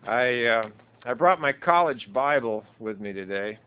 I brought my college Bible with me today.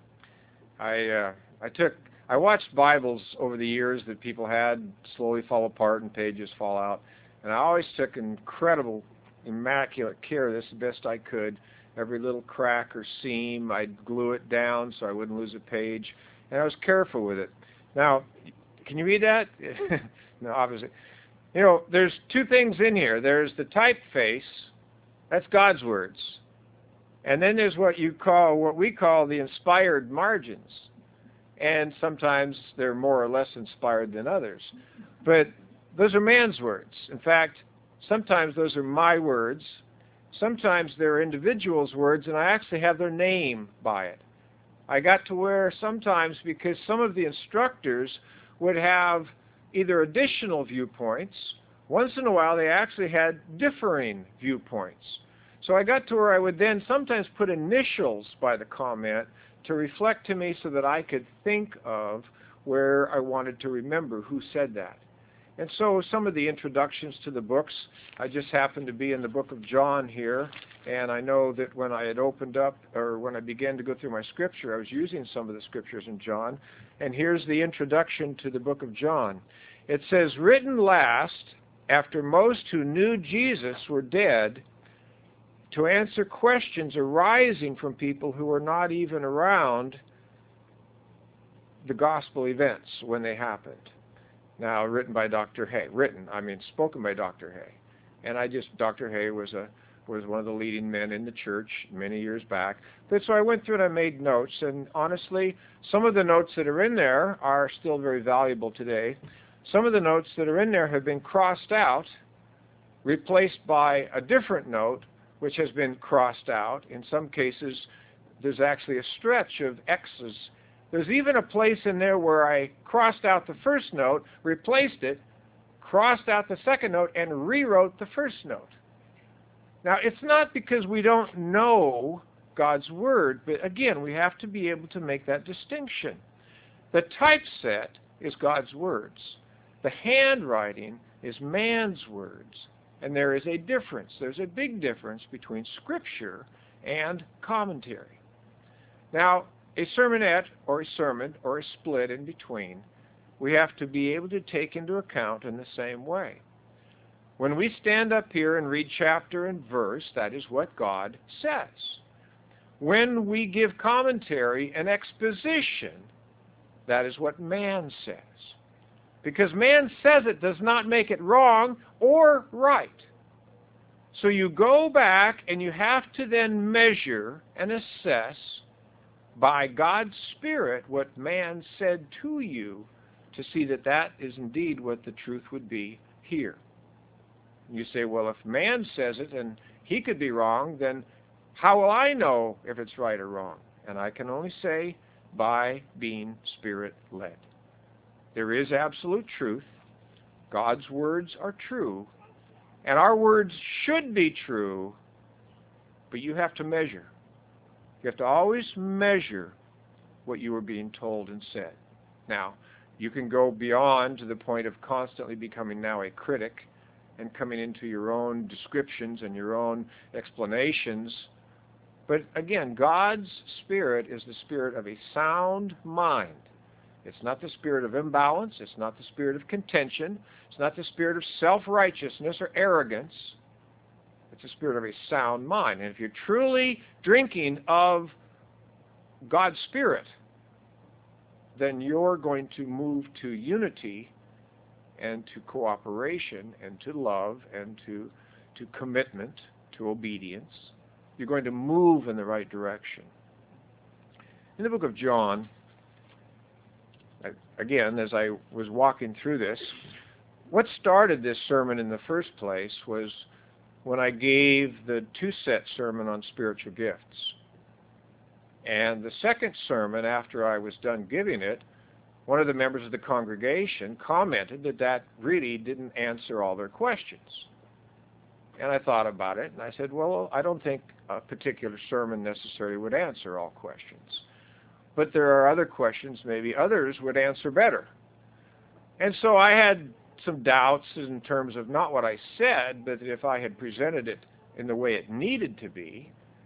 I I watched Bibles over the years that people had slowly fall apart and pages fall out, and I always took incredible, immaculate care of this the best I could. Every little crack or seam, I'd glue it down so I wouldn't lose a page, and I was careful with it. Now, can you read that? No, obviously. You know, there's two things in here. There's the typeface, that's God's words. And then there's what we call the inspired margins. And sometimes they're more or less inspired than others. But those are man's words. In fact, sometimes those are my words. Sometimes they're individuals' words, and I actually have their name by it. I got to where sometimes, because some of the instructors would have either additional viewpoints, once in a while they actually had differing viewpoints. So I got to where I would then sometimes put initials by the comment to reflect to me so that I could think of where I wanted to remember who said that. And so some of the introductions to the books, I just happened to be in the book of John here, and I know that when I had opened up, or when I began to go through my scripture, I was using some of the scriptures in John. And here's the introduction to the book of John. It says, "Written last, after most who knew Jesus were dead, to answer questions arising from people who were not even around the gospel events when they happened." Now, written by Dr. Hay. Spoken by Dr. Hay. And Dr. Hay was one of the leading men in the church many years back. But so I went through and I made notes, and honestly, some of the notes that are in there are still very valuable today. Some of the notes that are in there have been crossed out, replaced by a different note, which has been crossed out. In some cases, there's actually a stretch of X's. There's even a place in there where I crossed out the first note, replaced it, crossed out the second note, and rewrote the first note. Now, it's not because we don't know God's Word, but again, we have to be able to make that distinction. The typeset is God's words. The handwriting is man's words. And there is a difference. There's a big difference between Scripture and commentary. Now, a sermonette or a sermon or a split in between, we have to be able to take into account in the same way. When we stand up here and read chapter and verse, that is what God says. When we give commentary and exposition, that is what man says. Because man says it does not make it wrong or right. So you go back and you have to then measure and assess by God's Spirit what man said to you to see that that is indeed what the truth would be here. You say, well, if man says it and he could be wrong, then how will I know if it's right or wrong? And I can only say by being Spirit-led. There is absolute truth. God's words are true. And our words should be true, but you have to measure. You have to always measure what you are being told and said. Now, you can go beyond to the point of constantly becoming now a critic and coming into your own descriptions and your own explanations. But again, God's Spirit is the spirit of a sound mind. It's not the spirit of imbalance. It's not the spirit of contention. It's not the spirit of self-righteousness or arrogance. It's the spirit of a sound mind. And if you're truly drinking of God's Spirit, then you're going to move to unity and to cooperation and to love and to commitment, to obedience. You're going to move in the right direction. In the book of John, again, as I was walking through this, what started this sermon in the first place was when I gave the two-set sermon on spiritual gifts. And the second sermon, after I was done giving it, one of the members of the congregation commented that that really didn't answer all their questions. And I thought about it, and I said, well, I don't think a particular sermon necessarily would answer all questions. But there are other questions maybe others would answer better. And so I had some doubts in terms of not what I said, but if I had presented it in the way it needed to be,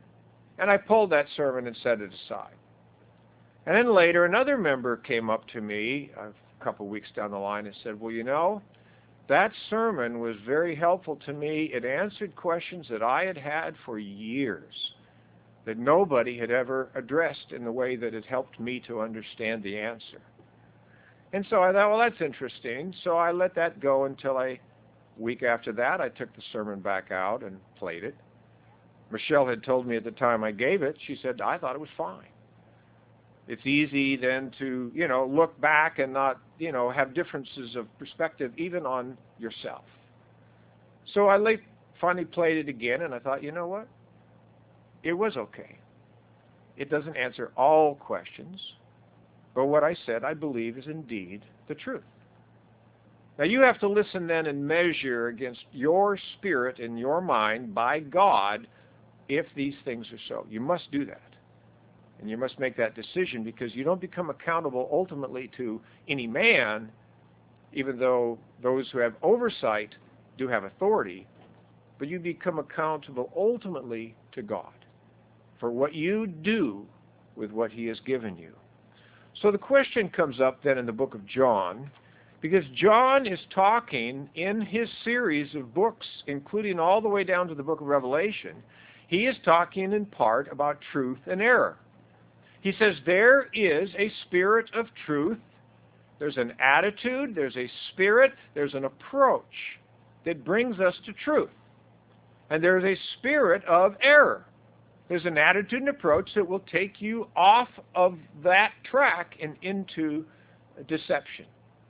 And I pulled that sermon and set it aside. And then later, another member came up to me a couple weeks down the line and said, well, you know, that sermon was very helpful to me. It answered questions that I had had for years that nobody had ever addressed in the way that it helped me to understand the answer. And so I thought, well, that's interesting. So I let that go until a week after that, I took the sermon back out and played it. Michelle had told me at the time I gave it, she said, I thought it was fine. It's easy then to, look back and not, have differences of perspective even on yourself. So I finally played it again, and I thought, you know what? It was okay. It doesn't answer all questions, but what I said, I believe, is indeed the truth. Now you have to listen then and measure against your spirit and your mind by God if these things are so. You must do that. And you must make that decision, because you don't become accountable ultimately to any man, even though those who have oversight do have authority, but you become accountable ultimately to God for what you do with what He has given you. So the question comes up then in the book of John, because John is talking in his series of books, including all the way down to the book of Revelation, he is talking in part about truth and error. He says there is a spirit of truth, there's an attitude, there's a spirit, there's an approach that brings us to truth. And there's a spirit of error. There's an attitude and approach that will take you off of that track and into deception.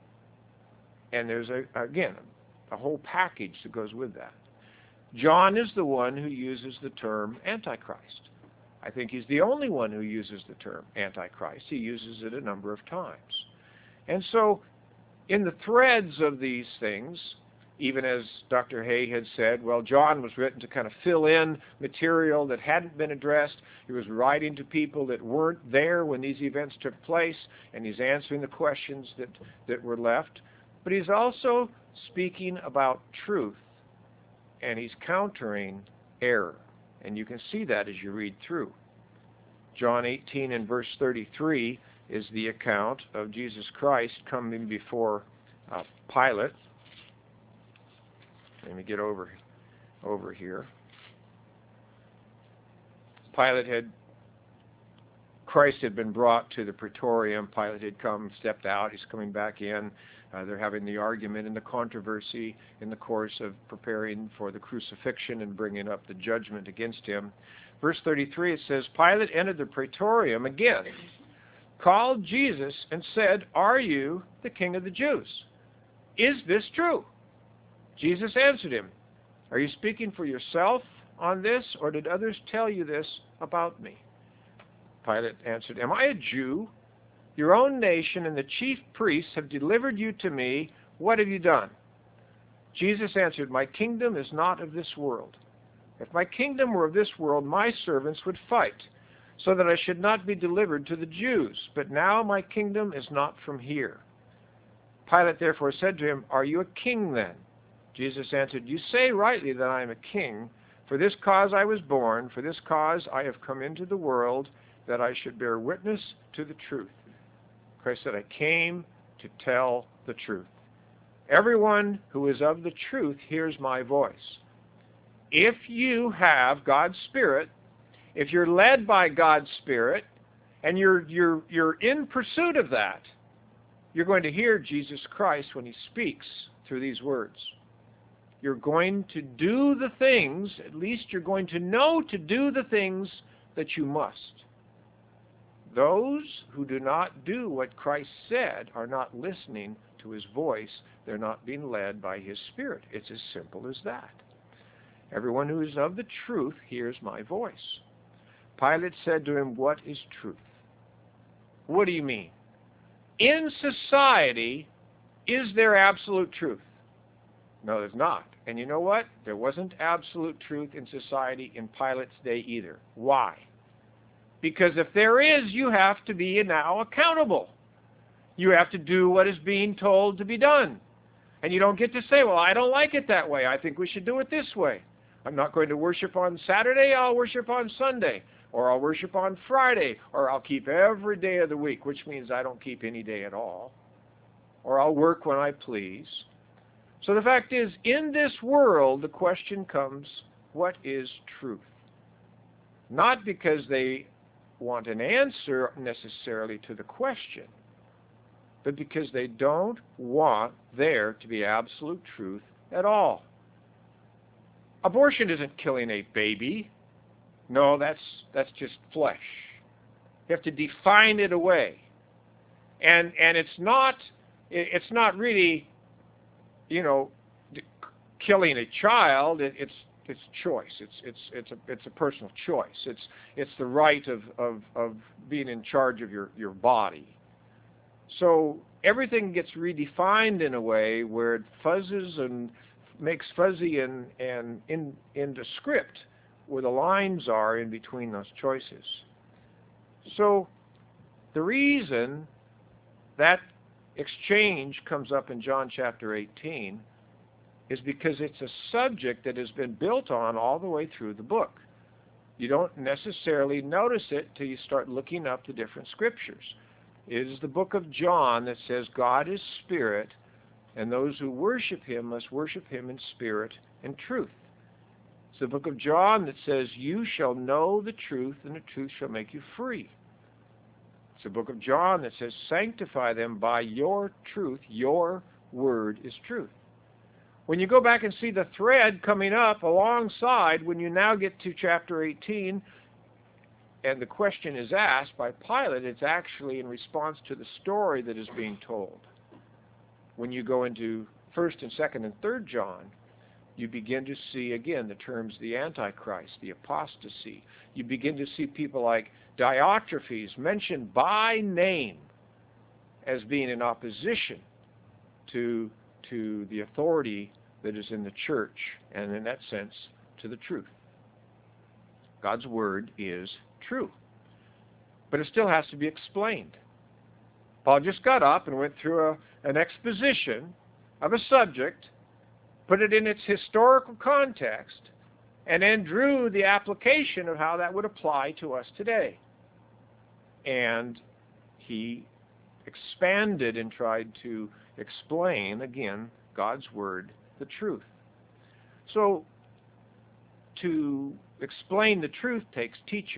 And there's, again, a whole package that goes with that. John is the one who uses the term Antichrist. I think he's the only one who uses the term Antichrist. He uses it a number of times. And so, in the threads of these things, even as Dr. Hay had said, well, John was written to kind of fill in material that hadn't been addressed. He was writing to people that weren't there when these events took place, and he's answering the questions that were left. But he's also speaking about truth, and he's countering error. And you can see that as you read through. John 18 and verse 33 is the account of Jesus Christ coming before Pilate. Let me get over here. Christ had been brought to the praetorium. Pilate had come, stepped out. He's coming back in. They're having the argument and the controversy in the course of preparing for the crucifixion and bringing up the judgment against him. Verse 33, it says, Pilate entered the praetorium again, called Jesus, and said, Are you the King of the Jews? Is this true? Jesus answered him, Are you speaking for yourself on this, or did others tell you this about me? Pilate answered, Am I a Jew? Your own nation and the chief priests have delivered you to me. What have you done? Jesus answered, My kingdom is not of this world. If my kingdom were of this world, my servants would fight, so that I should not be delivered to the Jews. But now my kingdom is not from here. Pilate therefore said to him, Are you a king then? Jesus answered, You say rightly that I am a king. For this cause I was born, for this cause I have come into the world, that I should bear witness to the truth. Christ said, I came to tell the truth. Everyone who is of the truth hears my voice. If you have God's Spirit, if you're led by God's Spirit, and you're in pursuit of that, you're going to hear Jesus Christ when He speaks through these words. You're going to do the things, at least you're going to know to do the things that you must. Those who do not do what Christ said are not listening to His voice. They're not being led by His Spirit. It's as simple as that. Everyone who is of the truth hears my voice. Pilate said to him, What is truth? What do you mean? In society, is there absolute truth? No, there's not. And you know what? There wasn't absolute truth in society in Pilate's day either. Why? Because if there is, you have to be now accountable. You have to do what is being told to be done. And you don't get to say, well, I don't like it that way. I think we should do it this way. I'm not going to worship on Saturday, I'll worship on Sunday. Or I'll worship on Friday. Or I'll keep every day of the week, which means I don't keep any day at all. Or I'll work when I please. So the fact is, in this world, the question comes, what is truth? Not because they want an answer necessarily to the question, but because they don't want there to be absolute truth at all. Abortion isn't killing a baby. No, that's just flesh. You have to define it away. And it's not really, killing a child. It's choice. It's a personal choice. It's the right of being in charge of your body. So everything gets redefined in a way where it fuzzes and makes fuzzy and into script where the lines are in between those choices. So the reason that exchange comes up in John chapter 18 is because it's a subject that has been built on all the way through the book. You don't necessarily notice it till you start looking up the different scriptures. It is the book of John that says God is spirit, and those who worship him must worship him in spirit and truth. It's the book of John that says you shall know the truth, and the truth shall make you free. It's the book of John that says sanctify them by your truth. Your word is truth. When you go back and see the thread coming up alongside, when you now get to chapter 18, and the question is asked by Pilate, it's actually in response to the story that is being told. When you go into 1st and 2nd and 3rd John, you begin to see, again, the terms the Antichrist, the apostasy. You begin to see people like Diotrephes mentioned by name as being in opposition to the authority that is in the church, and in that sense, to the truth. God's word is true. But it still has to be explained. Paul just got up and went through an exposition of a subject, put it in its historical context, and then drew the application of how that would apply to us today. And he expanded and tried to explain, again, God's word, the truth. So, to explain the truth takes teachers.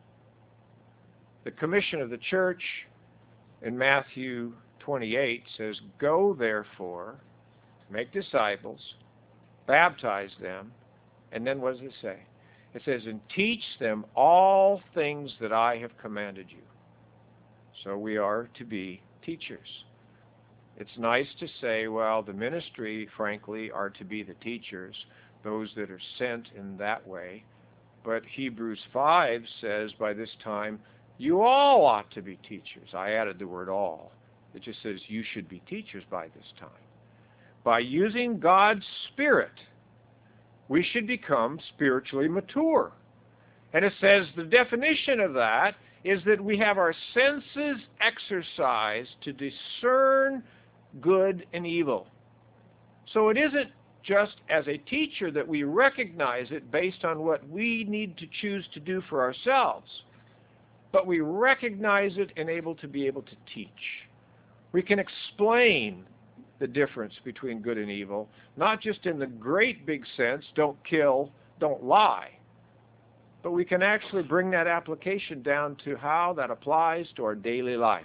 The commission of the church in Matthew 28 says, go therefore, make disciples, baptize them, and then what does it say? It says, and teach them all things that I have commanded you. So we are to be teachers. It's nice to say, well, the ministry, frankly, are to be the teachers, those that are sent in that way. But Hebrews 5 says by this time, you all ought to be teachers. I added the word all. It just says you should be teachers by this time. By using God's Spirit, we should become spiritually mature. And it says the definition of that is that we have our senses exercised to discern good and evil. So it isn't just as a teacher that we recognize it based on what we need to choose to do for ourselves, but we recognize it and able to teach. We can explain the difference between good and evil, not just in the great big sense, don't kill, don't lie, but we can actually bring that application down to how that applies to our daily life.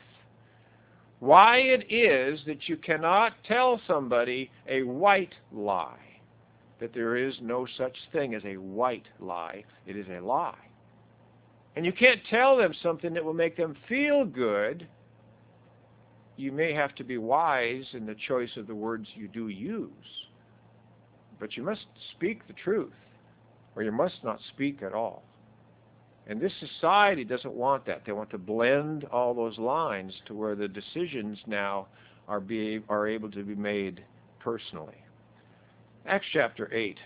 Why it is that you cannot tell somebody a white lie, that there is no such thing as a white lie, it is a lie. And you can't tell them something that will make them feel good. You may have to be wise in the choice of the words you do use, but you must speak the truth, or you must not speak at all. And this society doesn't want that. They want to blend all those lines to where the decisions now are able to be made personally. Acts chapter 8.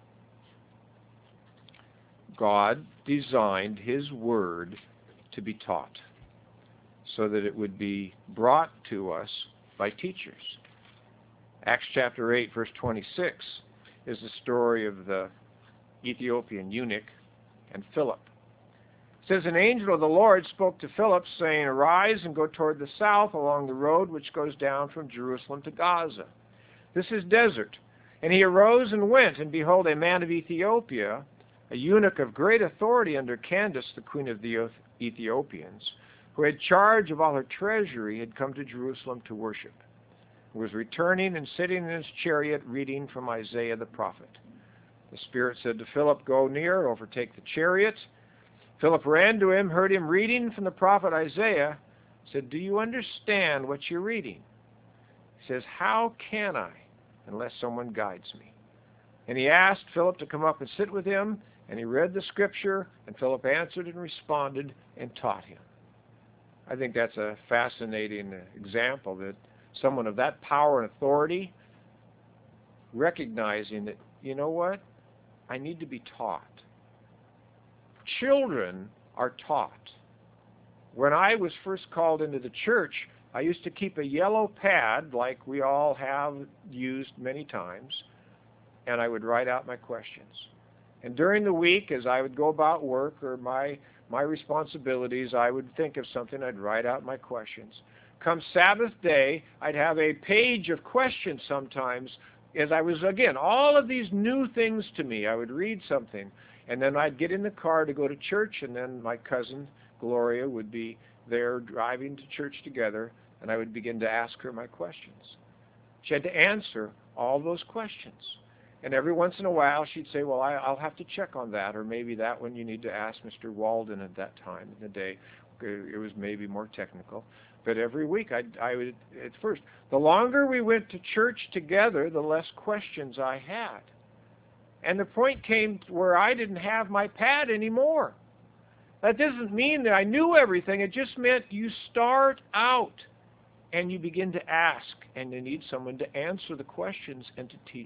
God designed his word to be taught so that it would be brought to us by teachers. Acts chapter 8, verse 26 is the story of the Ethiopian eunuch, and Philip. It says, an angel of the Lord spoke to Philip, saying, arise and go toward the south along the road which goes down from Jerusalem to Gaza. This is desert. And he arose and went, and behold, a man of Ethiopia, a eunuch of great authority under Candace, the queen of the Ethiopians, who had charge of all her treasury, had come to Jerusalem to worship. He was returning and sitting in his chariot reading from Isaiah the prophet. The Spirit said to Philip, go near, overtake the chariot. Philip ran to him, heard him reading from the prophet Isaiah, said, do you understand what you're reading? He says, how can I, unless someone guides me? And he asked Philip to come up and sit with him, and he read the scripture, and Philip answered and responded and taught him. I think that's a fascinating example, that someone of that power and authority recognizing that, you know what, I need to be taught. Children are taught. When I was first called into the church, I used to keep a yellow pad, like we all have used many times, and I would write out my questions. And during the week, as I would go about work or my responsibilities, I would think of something, I'd write out my questions. Come Sabbath day, I'd have a page of questions sometimes, as I was, again, all of these new things to me. I would read something, and then I'd get in the car to go to church, and then my cousin, Gloria, would be there driving to church together, and I would begin to ask her my questions. She had to answer all those questions. And every once in a while, she'd say, well, I'll have to check on that, or maybe that one you need to ask Mr. Walden at that time in the day. It was maybe more technical. But every week, I would, at first, the longer we went to church together, the less questions I had. And the point came where I didn't have my pad anymore. That doesn't mean that I knew everything. It just meant you start out and you begin to ask, and you need someone to answer the questions and to teach.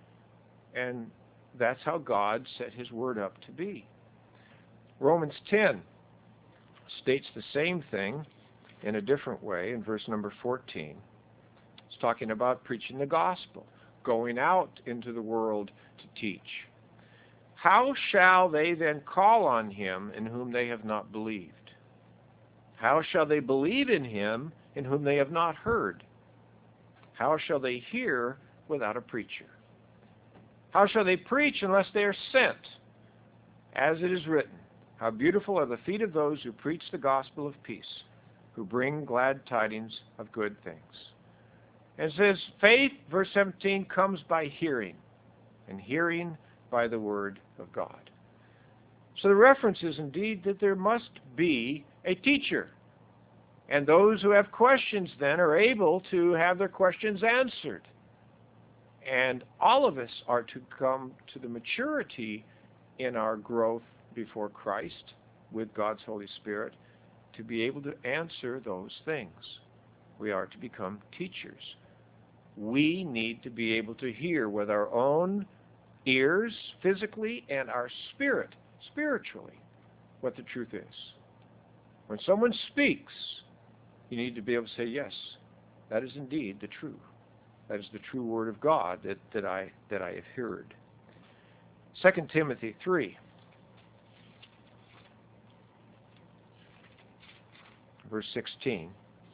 And that's how God set his word up to be. Romans 10 states the same thing in a different way in verse number 14. It's talking about preaching the gospel, going out into the world to teach. How shall they then call on him in whom they have not believed? How shall they believe in him in whom they have not heard? How shall they hear without a preacher? How shall they preach unless they are sent? As it is written, how beautiful are the feet of those who preach the gospel of peace, who bring glad tidings of good things. And it says, faith, verse 17, comes by hearing, and hearing by the word of God. So the reference is indeed that there must be a teacher. And those who have questions then are able to have their questions answered. And all of us are to come to the maturity in our growth before Christ with God's Holy Spirit to be able to answer those things. We are to become teachers. We need to be able to hear with our own ears physically and our spirit spiritually what the truth is. When someone speaks, you need to be able to say, yes, that is indeed the truth. That is the true word of God that I have heard. 2 Timothy 3, verse 16.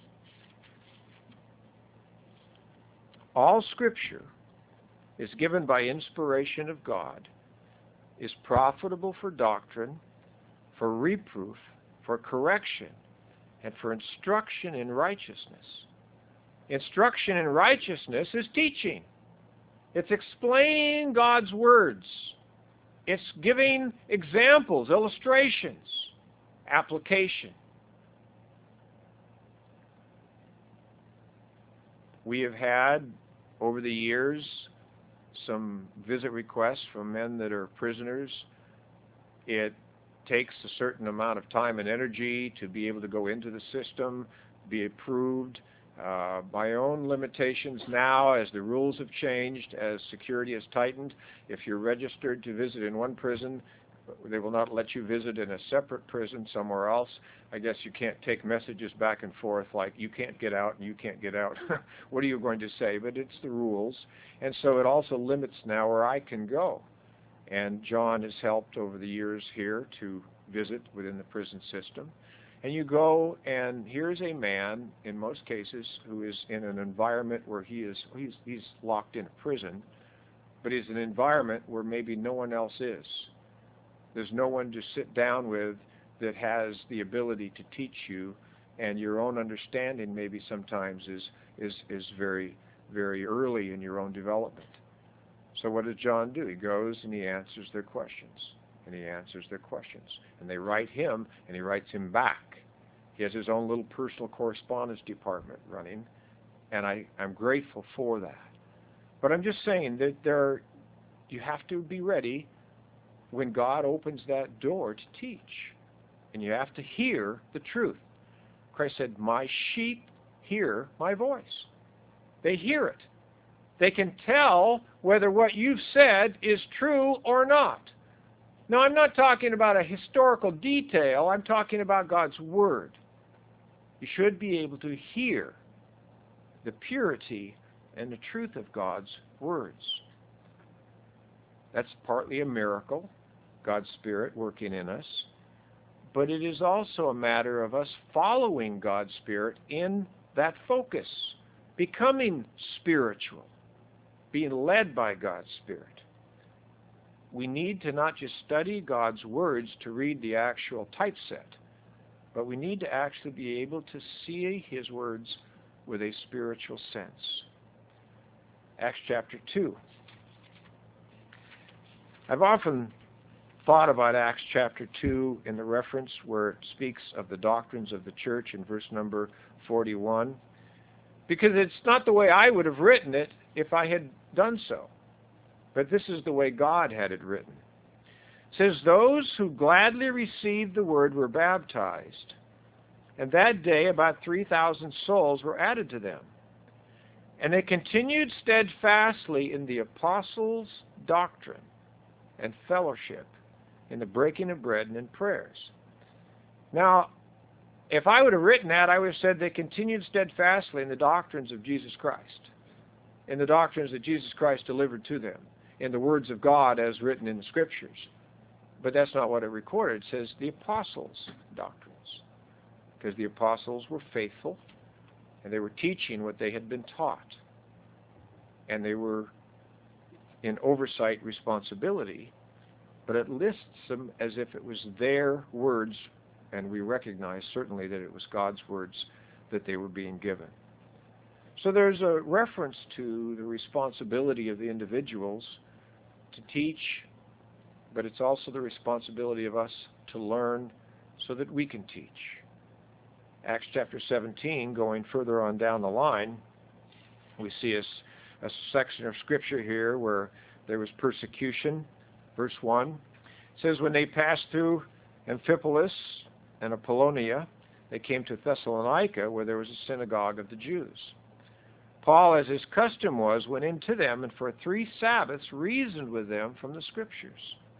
All Scripture is given by inspiration of God, is profitable for doctrine, for reproof, for correction, and for instruction in righteousness. Instruction in righteousness is teaching. It's explaining God's words. It's giving examples, illustrations, application. We have had, over the years, some visit requests from men that are prisoners. It takes a certain amount of time and energy to be able to go into the system, be approved. My own limitations now, as the rules have changed, as security has tightened, if you're registered to visit in one prison, they will not let you visit in a separate prison somewhere else. I guess you can't take messages back and forth like, you can't get out and you can't get out. What are you going to say? But it's the rules. And so it also limits now where I can go. And John has helped over the years here to visit within the prison system. And you go, and here's a man, in most cases, who is in an environment where he's locked in a prison, but he's in an environment where maybe no one else is. There's no one to sit down with that has the ability to teach you, and your own understanding maybe sometimes is very, very early in your own development. So what does John do? He goes and he answers their questions, and he answers their questions. And they write him, and he writes him back. He has his own little personal correspondence department running, and I'm grateful for that. But I'm just saying that you have to be ready when God opens that door to teach. And you have to hear the truth. Christ said, my sheep hear my voice. They hear it. They can tell whether what you've said is true or not. Now, I'm not talking about a historical detail. I'm talking about God's Word. You should be able to hear the purity and the truth of God's words. That's partly a miracle, God's Spirit working in us. But it is also a matter of us following God's Spirit in that focus, becoming spiritual, being led by God's Spirit. We need to not just study God's words to read the actual typeset, but we need to actually be able to see His words with a spiritual sense. Acts chapter 2. I've often thought about Acts chapter 2 in the reference where it speaks of the doctrines of the church in verse number 41, because it's not the way I would have written it if I had done so. But this is the way God had it written. It says, those who gladly received the word were baptized, and that day about 3,000 souls were added to them. And they continued steadfastly in the apostles' doctrine and fellowship, in the breaking of bread and in prayers. Now, if I would have written that, I would have said they continued steadfastly in the doctrines of Jesus Christ, in the doctrines that Jesus Christ delivered to them, in the words of God as written in the Scriptures. But that's not what it recorded. It says the apostles' doctrines, because the apostles were faithful, and they were teaching what they had been taught, and they were in oversight responsibility, but it lists them as if it was their words, and we recognize certainly that it was God's words that they were being given. So there's a reference to the responsibility of the individuals to teach, but it's also the responsibility of us to learn so that we can teach. Acts chapter 17, going further on down the line, we see a section of Scripture here where there was persecution. Verse 1 says, when they passed through Amphipolis and Apollonia, they came to Thessalonica, where there was a synagogue of the Jews. Paul, as his custom was, went into them, and for 3 Sabbaths reasoned with them from the Scriptures,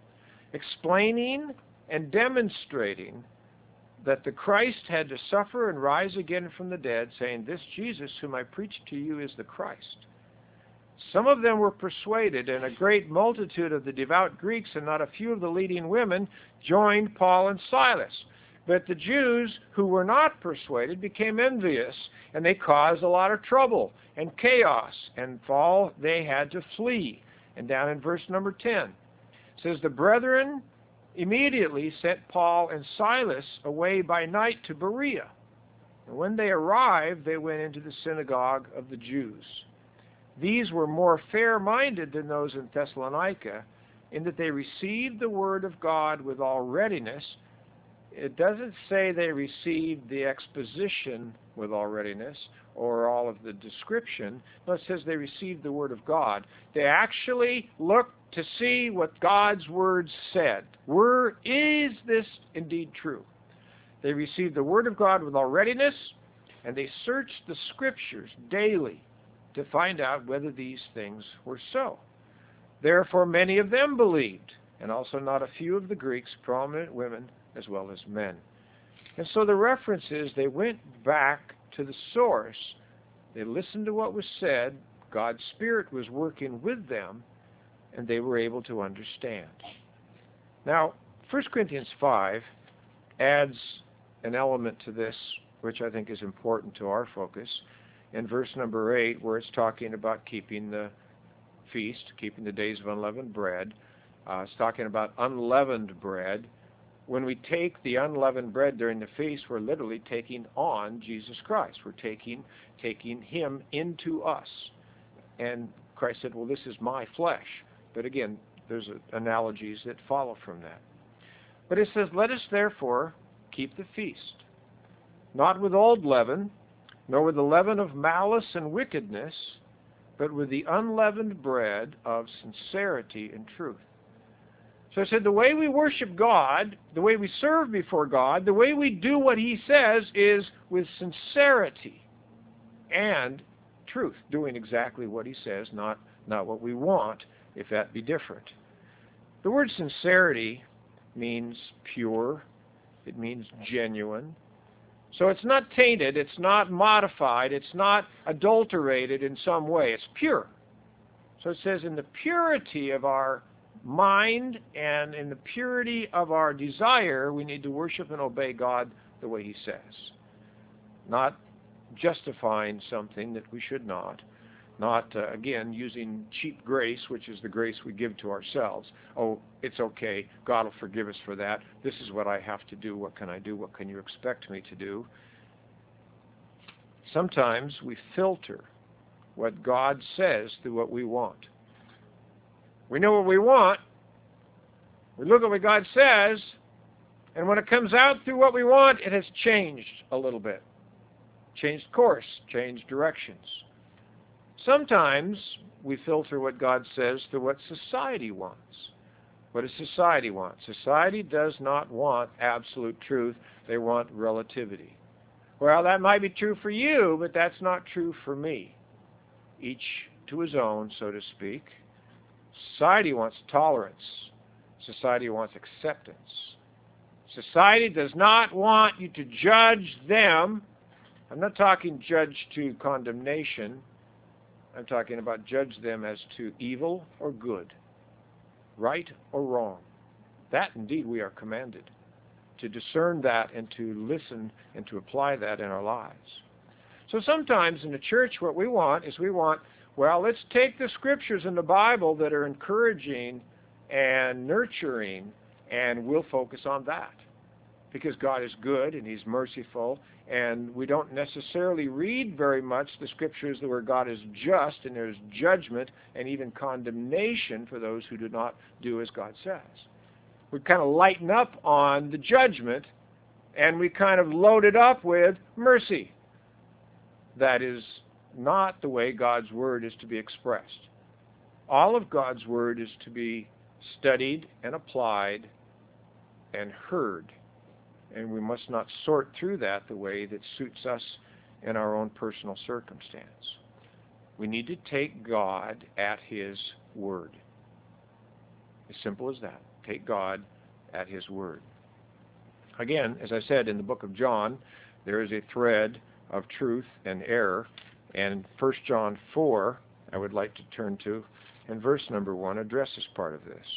explaining and demonstrating that the Christ had to suffer and rise again from the dead, saying, this Jesus whom I preach to you is the Christ. Some of them were persuaded, and a great multitude of the devout Greeks and not a few of the leading women joined Paul and Silas. But the Jews who were not persuaded became envious, and they caused a lot of trouble and chaos, and they had to flee. And down in verse number 10, it says, the brethren immediately sent Paul and Silas away by night to Berea. And when they arrived, they went into the synagogue of the Jews. These were more fair-minded than those in Thessalonica, in that they received the word of God with all readiness. It doesn't say they received the exposition with all readiness or all of the description. No, it says they received the word of God. They actually looked to see what God's word said. Is this indeed true? They received the word of God with all readiness, and they searched the Scriptures daily to find out whether these things were so. Therefore many of them believed, and also not a few of the Greeks, prominent women as well as men. And so the reference is they went back to the source. They listened to what was said. God's Spirit was working with them, and they were able to understand. Now, 1 Corinthians 5 adds an element to this which I think is important to our focus. In verse number 8, where it's talking about keeping the feast, keeping the days of unleavened bread, it's talking about unleavened bread. When we take the unleavened bread during the feast, we're literally taking on Jesus Christ. We're taking Him into us. And Christ said, well, this is my flesh. But again, there's analogies that follow from that. But it says, let us therefore keep the feast, not with old leaven, nor with the leaven of malice and wickedness, but with the unleavened bread of sincerity and truth. So I said, the way we worship God, the way we serve before God, the way we do what He says is with sincerity and truth, doing exactly what He says, not what we want, if that be different. The word sincerity means pure. It means genuine. So it's not tainted, it's not modified, it's not adulterated in some way. It's pure. So it says in the purity of our mind and in the purity of our desire, we need to worship and obey God the way He says. Not justifying something that we should not. Not, again, using cheap grace, which is the grace we give to ourselves. Oh, it's okay. God will forgive us for that. This is what I have to do. What can I do? What can you expect me to do? Sometimes we filter what God says through what we want. We know what we want. We look at what God says, and when it comes out through what we want, it has changed a little bit. Changed course, changed directions. Sometimes we filter what God says through what society wants. What does society want? Society does not want absolute truth. They want relativity. Well, that might be true for you, but that's not true for me. Each to his own, so to speak. Society wants tolerance. Society wants acceptance. Society does not want you to judge them. I'm not talking judge to condemnation. I'm talking about judge them as to evil or good, right or wrong. That indeed we are commanded to discern that and to listen and to apply that in our lives. So sometimes in the church what we want is well, let's take the scriptures in the Bible that are encouraging and nurturing, and we'll focus on that. Because God is good and He's merciful, and we don't necessarily read very much the scriptures where God is just and there's judgment and even condemnation for those who do not do as God says. We kind of lighten up on the judgment, and we kind of load it up with mercy. That is not the way God's Word is to be expressed. All of God's Word is to be studied and applied and heard. And we must not sort through that the way that suits us in our own personal circumstance. We need to take God at His word. As simple as that. Take God at His word. Again, as I said, in the book of John, there is a thread of truth and error. And 1 John 4, I would like to turn to, and verse number 1 addresses part of this.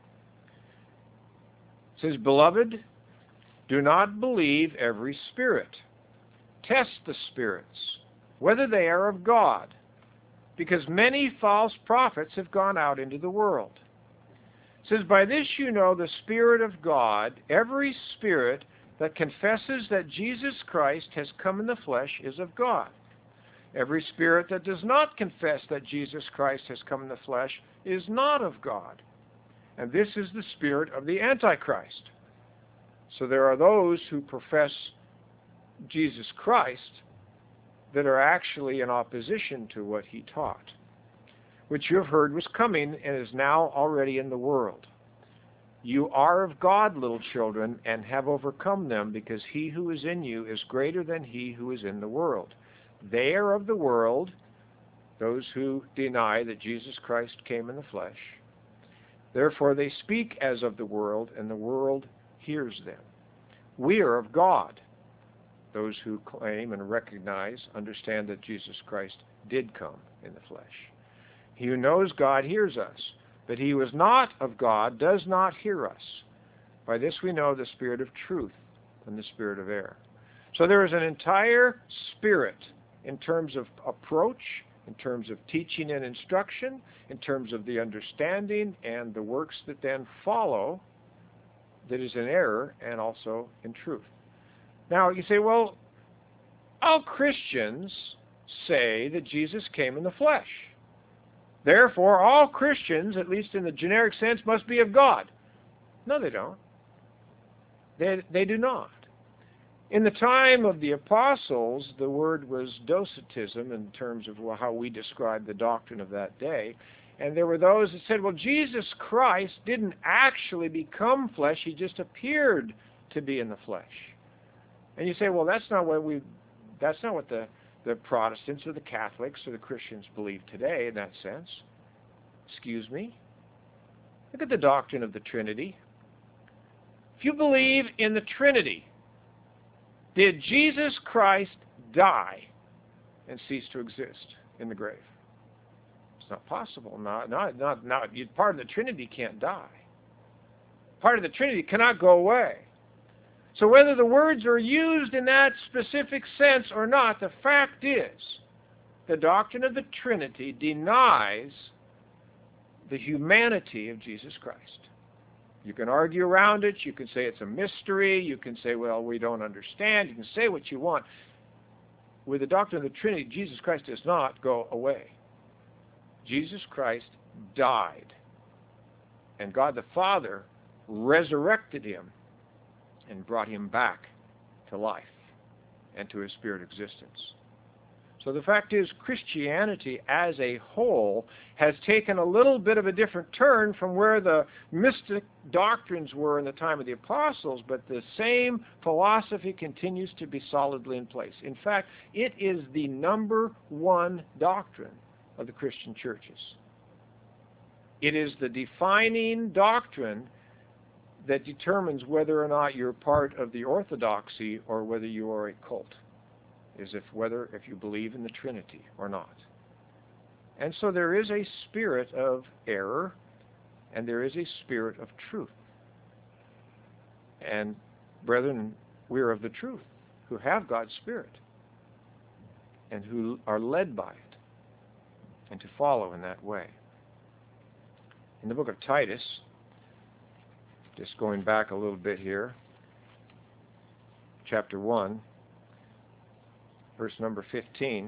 It says, Beloved, do not believe every spirit. Test the spirits, whether they are of God, because many false prophets have gone out into the world. It says, By this you know the Spirit of God. Every spirit that confesses that Jesus Christ has come in the flesh is of God. Every spirit that does not confess that Jesus Christ has come in the flesh is not of God. And this is the spirit of the Antichrist. So there are those who profess Jesus Christ that are actually in opposition to what He taught, which you have heard was coming and is now already in the world. You are of God, little children, and have overcome them, because He who is in you is greater than he who is in the world. They are of the world, those who deny that Jesus Christ came in the flesh. Therefore they speak as of the world, and the world hears them. We are of God. Those who claim and recognize, understand that Jesus Christ did come in the flesh. He who knows God hears us. but he who is not of God does not hear us. By this we know the spirit of truth and the spirit of error. So there is an entire spirit in terms of approach, in terms of teaching and instruction, in terms of the understanding and the works that then follow, that is in error and also in truth. Now you say, well, all Christians say that Jesus came in the flesh. Therefore, all Christians, at least in the generic sense, must be of God. No, they don't. They do not. In the time of the apostles, the word was docetism in terms of how we describe the doctrine of that day. And there were those that said, well, Jesus Christ didn't actually become flesh. He just appeared to be in the flesh. And you say, well, that's not what the Protestants or the Catholics or the Christians believe today in that sense. Excuse me? Look at the doctrine of the Trinity. If you believe in the Trinity, did Jesus Christ die and cease to exist in the grave? It's not possible. Part of the Trinity can't die. Part of the Trinity cannot go away. So whether the words are used in that specific sense or not, the fact is, the doctrine of the Trinity denies the humanity of Jesus Christ. You can argue around it. You can say it's a mystery. You can say, well, we don't understand. You can say what you want. With the doctrine of the Trinity, Jesus Christ does not go away. Jesus Christ died. And God the Father resurrected him and brought him back to life and to his spirit existence. So the fact is, Christianity as a whole has taken a little bit of a different turn from where the mystic doctrines were in the time of the apostles, but the same philosophy continues to be solidly in place. In fact, it is the number one doctrine of the Christian churches. It is the defining doctrine that determines whether or not you're part of the orthodoxy or whether you are a cult, is if you believe in the Trinity or not. And so there is a spirit of error and there is a spirit of truth. And brethren, we are of the truth, who have God's Spirit and who are led by it and to follow in that way. In the book of Titus, just going back a little bit here, chapter 1, verse number 15.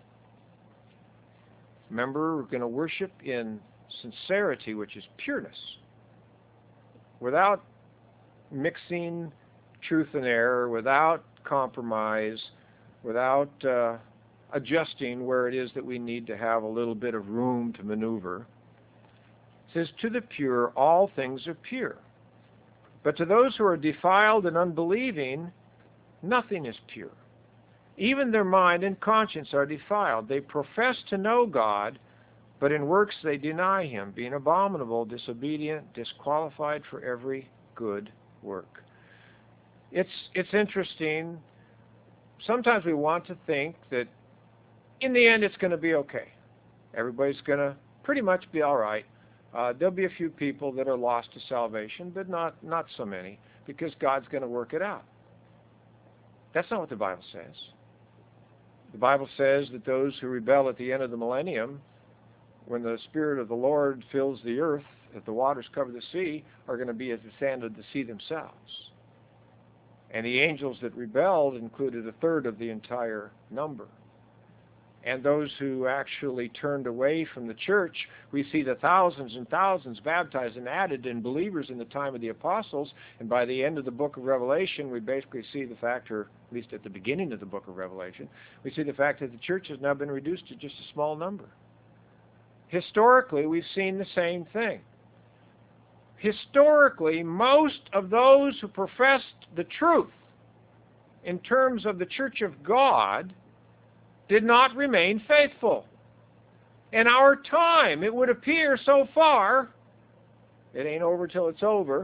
Remember, we're going to worship in sincerity, which is pureness, without mixing truth and error, without compromise, without adjusting where it is that we need to have a little bit of room to maneuver. It says, to the pure, all things are pure. But to those who are defiled and unbelieving, nothing is pure. Even their mind and conscience are defiled. They profess to know God, but in works they deny him, being abominable, disobedient, disqualified for every good work. It's interesting. Sometimes we want to think that in the end it's going to be okay. Everybody's going to pretty much be all right. There'll be a few people that are lost to salvation, but not so many, because God's going to work it out. That's not what the Bible says. The Bible says that those who rebel at the end of the millennium, when the Spirit of the Lord fills the earth, if the waters cover the sea, are going to be as the sand of the sea themselves. And the angels that rebelled included a third of the entire number. And those who actually turned away from the church, we see the thousands and thousands baptized and added in believers in the time of the apostles. And by the end of the book of Revelation, we basically see the fact, or at least at the beginning of the book of Revelation, we see the fact that the church has now been reduced to just a small number. Historically, we've seen the same thing. Historically, most of those who professed the truth in terms of the church of God did not remain faithful. In our time, it would appear so far, it ain't over till it's over,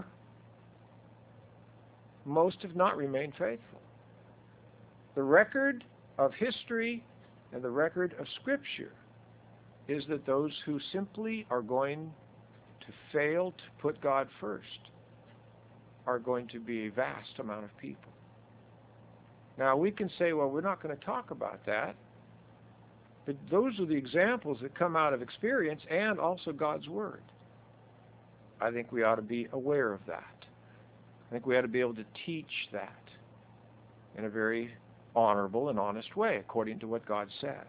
most have not remained faithful. The record of history and the record of Scripture is that those who simply are going to fail to put God first are going to be a vast amount of people. Now, we can say, well, we're not going to talk about that. But those are the examples that come out of experience and also God's Word. I think we ought to be aware of that. I think we ought to be able to teach that in a very honorable and honest way, according to what God says.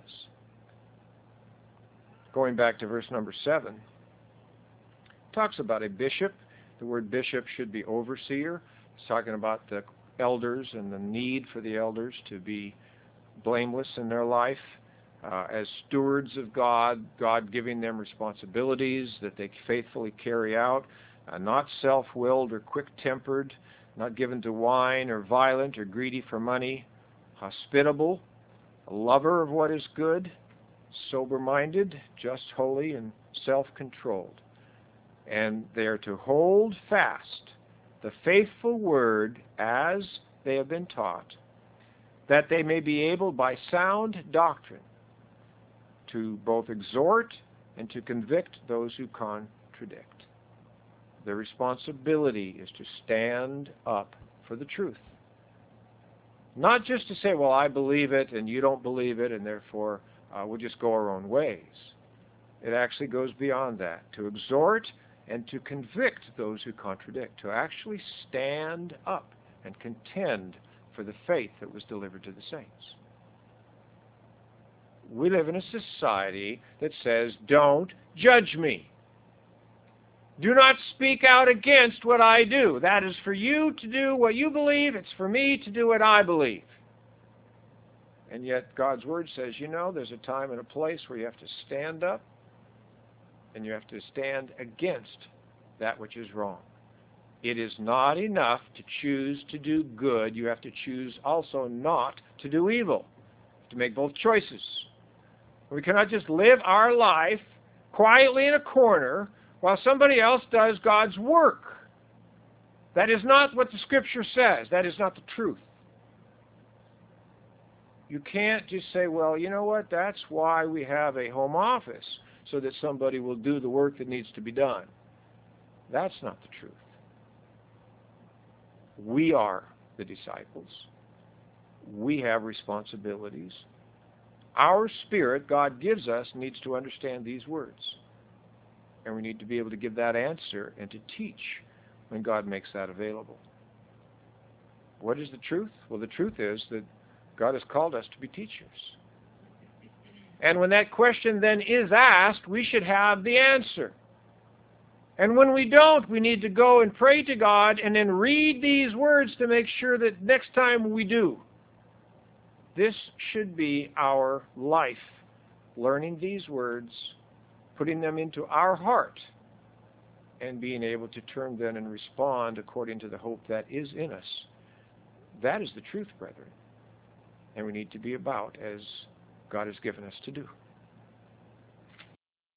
Going back to verse number 7, it talks about a bishop. The word bishop should be overseer. It's talking about the elders and the need for the elders to be blameless in their life. As stewards of God, God giving them responsibilities that they faithfully carry out, not self-willed or quick-tempered, not given to wine or violent or greedy for money, hospitable, a lover of what is good, sober-minded, just, holy, and self-controlled. And they are to hold fast the faithful word as they have been taught, that they may be able by sound doctrine to both exhort and to convict those who contradict. Their responsibility is to stand up for the truth. Not just to say, well, I believe it and you don't believe it, and therefore we'll just go our own ways. It actually goes beyond that, to exhort and to convict those who contradict, to actually stand up and contend for the faith that was delivered to the saints. We live in a society that says, don't judge me. Do not speak out against what I do. That is for you to do what you believe. It's for me to do what I believe. And yet God's Word says, there's a time and a place where you have to stand up and you have to stand against that which is wrong. It is not enough to choose to do good. You have to choose also not to do evil, to make both choices. We cannot just live our life quietly in a corner while somebody else does God's work. That is not what the Scripture says. That is not the truth. You can't just say, well, you know what, that's why we have a home office, so that somebody will do the work that needs to be done. That's not the truth. We are the disciples. We have responsibilities. Our spirit God gives us needs to understand these words. And we need to be able to give that answer and to teach when God makes that available. What is the truth? Well, the truth is that God has called us to be teachers. And when that question then is asked, we should have the answer. And when we don't, we need to go and pray to God and then read these words to make sure that next time we do. This should be our life, learning these words, putting them into our heart, and being able to turn then and respond according to the hope that is in us. That is the truth, brethren. And we need to be about as God has given us to do.